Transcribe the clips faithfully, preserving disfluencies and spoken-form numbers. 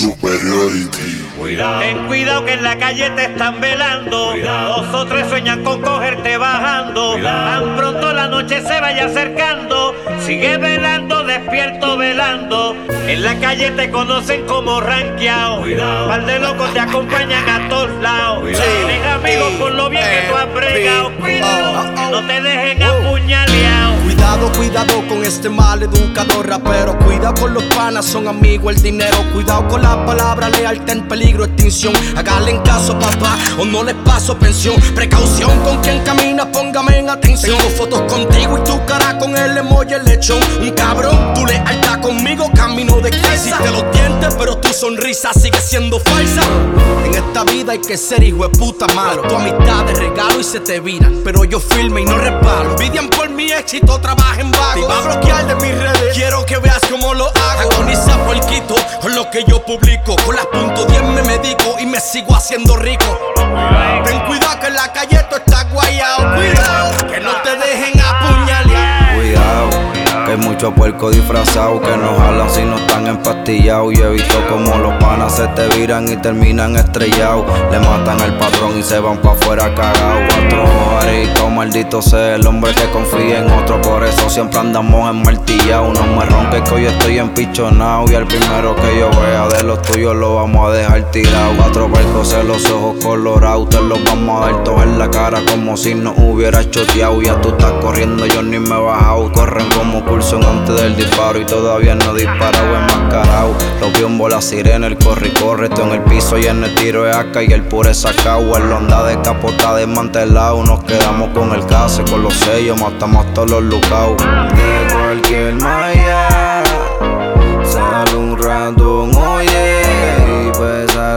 Superiority. Cuidado. Ten cuidado que en la calle te están velando. Cuidado. Dos o tres sueñan con cogerte bajando. Cuidado. Tan pronto la noche se vaya acercando, sigue velando, despierto velando. En la calle te conocen como ranqueado. Par de locos te acompañan a todos lados. Tienes amigos por lo bien que tú has bregado. Cuidado, que no te dejen apuñaleado. Cuidado, cuidado con este mal educador rapero. Cuidado con los panas, son amigos el dinero. Cuidado con la palabra lealtad en peligro, extinción. Háganle en caso, papá, o no les paso pensión. Precaución con quien camina, póngame en atención. Tengo fotos contigo y tu cara con el emoji el lechón. Un cabrón, tu lealtad conmigo, camino de casa. Hiciste los dientes, pero tu sonrisa sigue siendo falsa. En esta vida hay que ser hijo de puta malo. Tu amistad de regalo y se te viran, pero yo firme y no resbalo. Envidian por mi éxito, trabaja en vago. Te iba a bloquear de mis redes, quiero que veas cómo lo hago. Agoniza puerquito con lo que yo publico. Con las punto diez me medico y me sigo haciendo rico. Ten cuidado que en la calle esto está guayao. Cuidado, que no te dejen apuñalear. Cuidado, que hay muchos puercos disfrazados que nos jalan si no están empastillados. Y he visto como los panas se te viran y terminan estrellados. Le matan al patrón y se van pa' afuera cagados. Cuatro aritos, maldito sea el hombre que confía en otro. Por eso siempre andamos enmartillados. No me ronques que hoy estoy empichonado. Y al primero que yo vea de los tuyos lo vamos a dejar tirado. Cuatro puercos en los ojos colorados, te los vamos a dar todos en la cara como si no hubiera choteado. Ya tú estás corriendo, yo ni me he bajado. Corren como Coulson antes del disparo y todavía no disparado, enmascarado. Los biombos, la sirena, el corre y corre. Estoy en el piso y en el tiro de acá y el pure sacao. El onda de capota desmantelado. Nos quedamos con el case, con los sellos, matamos a todos los lucaos. De cualquier malla sale un ratón, oye, y pesa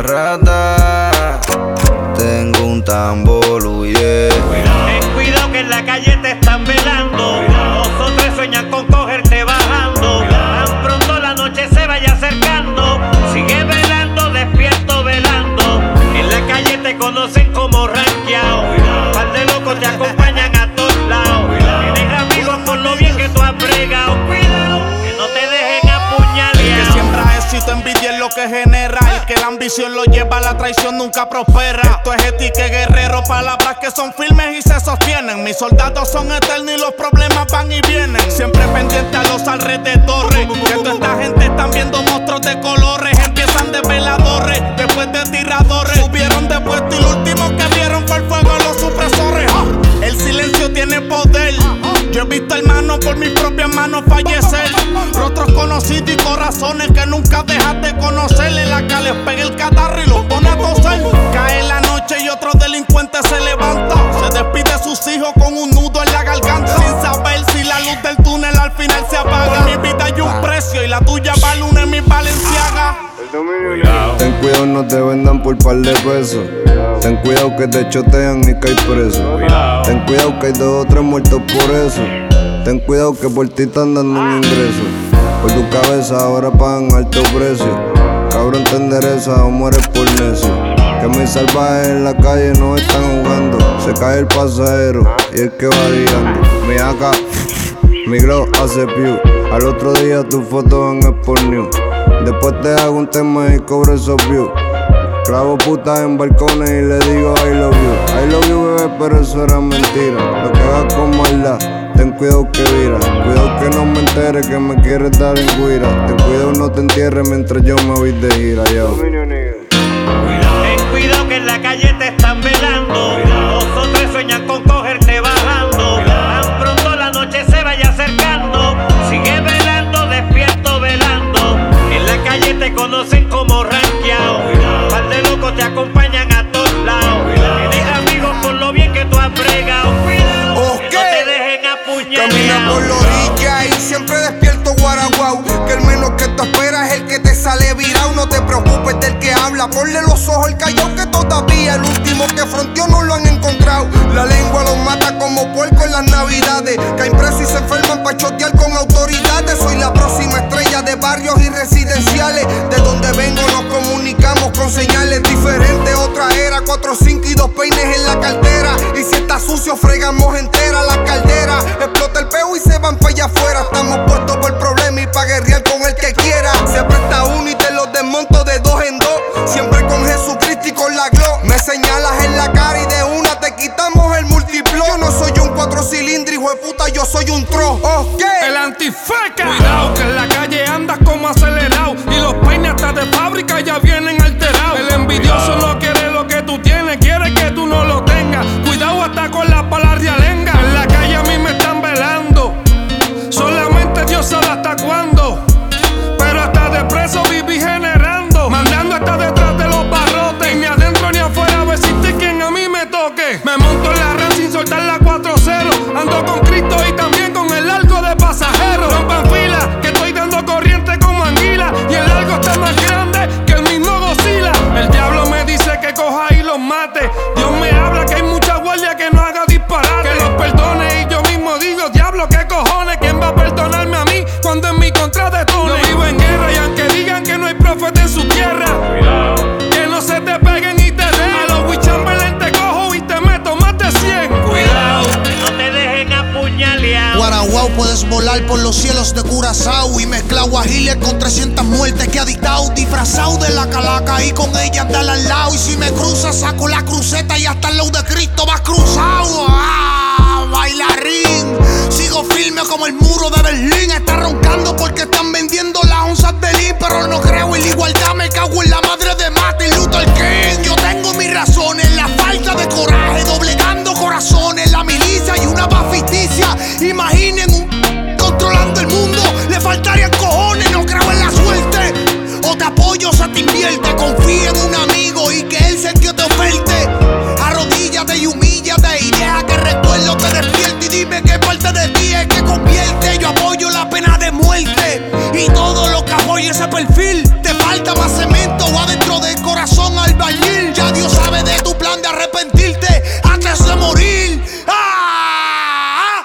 rata. Tengo un tambor, huye. Ten cuidado que en la calle te están velando. Dos o tres sueñan con cogerte bajando. Tan pronto la noche se vaya acercando, sigue velando, despierto velando. En la calle te conocen como ranqueado. Par de locos te acompañan a todos lados. Tienes amigos por lo bien que tú has bregado. Cuidado, que no te dejen apuñalear. El que siembra éxito, envidia es lo que genera. El que la ambición lo lleva a la traición nunca prospera. Esto es ética guerrero, palabras que son firmes y se sostienen. Mis soldados son eternos y los problemas van y vienen. Siempre pendiente a los alrededores, que toda esta gente están viendo monstruos de colores. Empiezan de veladores, después de tiradores. Subieron de puesto y lo último que vieron fue el fuego a los supresores. El silencio tiene poder. Yo he visto hermanos por mis propias manos fallecer. Rostros conocidos y corazones que nunca dejas de conocerle. La que les pega el catarro y los pone a toser. Cae la noche y otro delincuente se levanta. Se despide de sus hijos con un nudo en la garganta. Sin saber si la luz del túnel al final se apaga. Por mi vida hay un precio y la tuya vale una en mi Balenciaga. Ten cuidado, no te vendan por par de pesos. Ten cuidado que te chotean y caes preso. Ten cuidado que hay dos o tres muertos por eso. Ten cuidado que por ti están dando un ingreso. Por tu cabeza ahora pagan alto precio. Cabrón, te endereza o mueres por necio. Que mis salvajes en la calle no están jugando. Se cae el pasajero y el que va guiando. Mi acá, mi glow hace piu. Al otro día tu foto en Sport News. Después te hago un tema y cobro esos views. Clavo putas en balcones y le digo I love you. I love you, bebé, pero eso era mentira. Lo que hagas con maldad, ten cuidado que vira. Cuidado que no me entere que me quieres dar en guira. Ten cuidado no te entierres mientras yo me voy de gira, yo. Ten cuidado que en la calle te están velando. Dos o tres sueñan con cogerte bajando. Tan pronto la noche se vaya acercando, sigue velando, despierto velando. En la calle te conocen como ranqueado. Par de locos te acompañan a todos lados. Tienes amigos por lo bien que tú has bregado. Cuidado, que no te dejen apuñalear. Camina por la orilla y siempre despierto guaraguao. Que el menos que tú esperas es el que te sale virado. No te preocupes del que habla, ponle los ojos al callao que todavía el último que fronteó no lo han encontrado. La lengua los mata como puerco en las navidades. Caen presos y se enferman pa' chotear con autoridades. Soy la próxima estrella de barrios y residenciales. De donde vengo nos comunicamos con señales diferentes. Otra era, cuatro, cinco y dos peines en la cartera. Y si está sucio fregamos entera la caldera. Explota el peo y se van pa' allá afuera. Estamos puestos por el problema y pa' guerrear con el que quiera. Se presta uno y te los desmonto de dos Me señalas en la cara y de una te quitamos el múltiplo. Yo no soy un cuatro cilindros, hijo de puta, yo soy un tro. Ok. El antifeca. Cuidado que en la calle andas como acelerado y los peines hasta de fábrica ya vienen alterados. El envidioso no quiere lo que tú tienes, quiere que tú no lo tengas. Cuidado hasta con la pala realenga. En la calle a mí me están velando. Solamente Dios sabe hasta cuándo. Pero hasta de preso viví generando, mandando hasta detrás de los barrotes. Ni adentro ni afuera, a ver si te quien a mí me toque. Me monto en la red sin soltar la cuatro cero. Ando con Cristo y también con el largo de pasajeros. Rompan fila, que estoy dando corriente como anguila. Y el largo está más grande que el mismo Godzilla. El diablo me dice que coja y los mate. Dios me habla que hay mucha guardia que no haga disparate. Que los perdone y yo mismo digo, diablo, ¿qué cojones? ¿Quién va a perdonarme a mí cuando en mi contra detone? Yo vivo en guerra y aunque digan que no hay profeta en su tierra, cuidado, que no se te peguen y te den. A los Wichamberlain te cojo y te meto más de cien. Cuidado, no te dejen apuñalear. Guaraguao, puedes volar por los cielos de Curazao y mezclado a Hitler con trescientas muertes que ha dictado. Disfrazado de la calaca y con ella andar al lado. Y si me cruzas saco la cruceta y hasta el lado de Cristo vas cruzado. ¡Ah, bailarín! Sigo firme como el muro de Berlín. Está roncando porque están vendiendo las onzas de Lee, pero no creo en la igualdad, me cago en la madre de Martin Luther King. Yo tengo mis razones, la falta de coraje, doblegando corazones, la milicia y una paz ficticia. Imaginen un controlando el mundo, le faltarían cojones, no creo en la suerte. O te apoyo o se te invierte, confía en un amigo y que él sea quien te oferte. Arrodíllate y humíllate y deja que el recuerdo te despierte. Y dime qué parte de ti es que convierte. Yo apoyo la pena de muerte y todo lo que apoye ese perfil. Te falta más cemento o adentro del corazón albañil. Ya Dios sabe de tu plan de arrepentirte antes de morir. ¡Ah!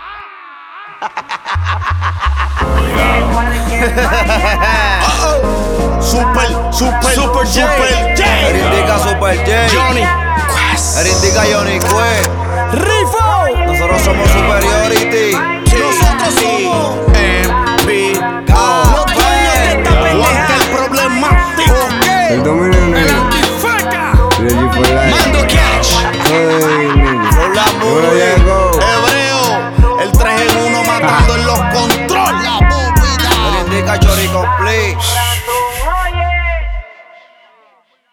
Super, super, Super J. super J. El indica Super J. Johnny El indica Johnny Quest. Rifo. Nosotros somos Super